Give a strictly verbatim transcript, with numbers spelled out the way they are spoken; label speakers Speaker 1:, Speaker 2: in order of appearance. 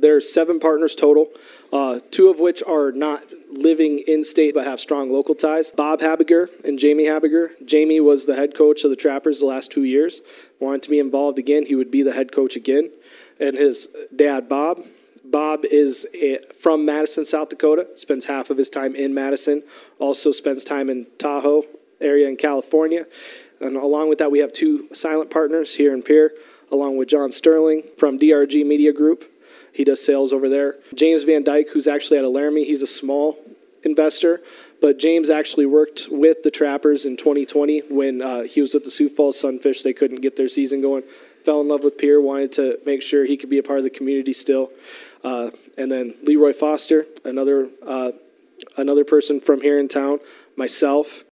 Speaker 1: there's seven partners total, uh, two of which are not living in state but have strong local ties. Bob Habiger and Jamie Habiger. Jamie was the head coach of the Trappers the last two years. Wanted to be involved again. He would be the head coach again. And his dad, Bob. Bob is a, from Madison, South Dakota, spends half of his time in Madison, also spends time in Tahoe area in California. And along with that, we have two silent partners here in Pierre, along with John Sterling from D R G Media Group. He does sales over there. James Van Dyke, who's actually out of Laramie, he's a small investor, but James actually worked with the Trappers in twenty twenty when uh, he was with the Sioux Falls Sunfish. They couldn't get their season going. Fell in love with Pierre, wanted to make sure he could be a part of the community still. Uh, and then Leroy Foster, another uh, another person from here in town, myself,